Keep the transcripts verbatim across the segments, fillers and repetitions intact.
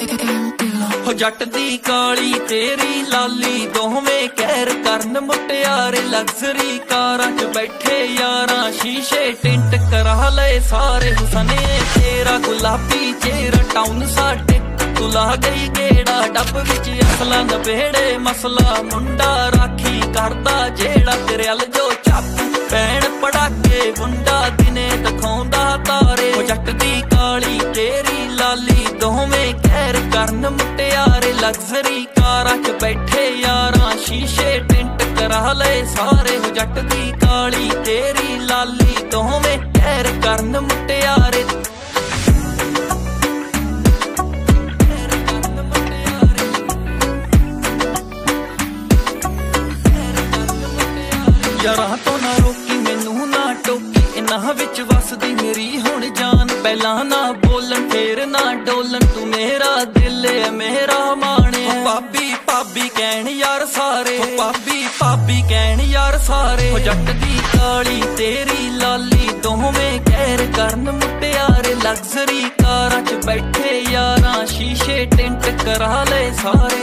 हो जट दी काली तेरी लाली दोवें कहर करन मुटियारे लग्जरी कारां च बैठे यारां शीशे टिंट करा ले सारे हुसने तेरा गुलाबी चेहरा टाउन साडे तू ला गई गेड़ा डब विच असला नबेड़े मसला मुंडा राखी करदा जेड़ा तेरे अल जो चापू पैण पड़ाके मुंडा दिने दिखाउंदा तारे हो जट दी काली तेरी लाली दोवें कहर करन मुटियारे लग्जरी कारां च बैठे यारां शीशे टिंट करा ले सारे हो जट दी काली तेरी लाली दोवें कहर करन मुटियारे यारां तो ना रोकी मैनू ना टोकी इन्हां विच वसदी मेरी हुण जान पहला ना बोलन फिर ना डोलन तू मेरा दिल है मेरा माने भाभी भाभी कहण यार सारे भाभी भाभी कहण यार सारे हो जट दी काली तेरी लाली दोवें कहर करन मुटियारे लग्जरी कारां च बैठे यारां शीशे टिंट करा ले सारे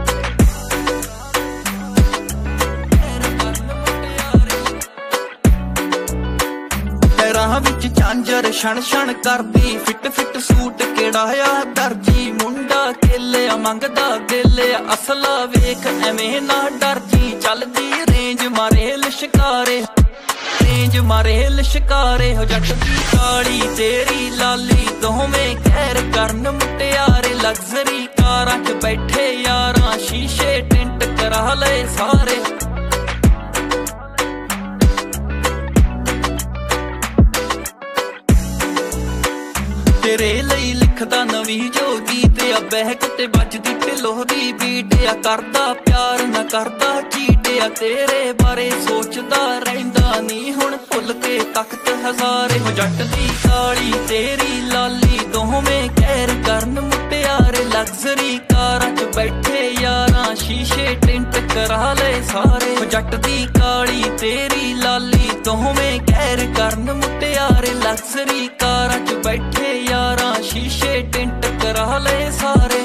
राह विच झांझर छण छण करदी फिट फिट सूट केड़ा आ दर्जी मुंडा केले मंगदा दिल असला वेख एवें ना डरजी चलदी रेंज मारे लिशकारे रेंज मारे लिशकारे हो जट दी काली तेरी लाली दोवें कहर करन मुटियारे लग्जरी कारां च बैठे यारां शीशे टिंट करा ले सारे तेरे लई लिखदा नवी जो गीत आ बहक ते बजदी ढिलो दी बीट आ करदा प्यार ना करदा चीट आ तेरे बारे सोचदा रहिंदा नी हुण भुल के तख्त हज़ारे हो जट दी काली तेरी लाली दोवें कहर करन मुटियारे लग्जरी कारां च बैठे यारां शीशे टिंट करा ले सारे हो जट दी काली तेरी लाली दोवें कहर करन मुटियारे लग्जरी कारां च बैठे यारां शीशे टिंट करा ले सारे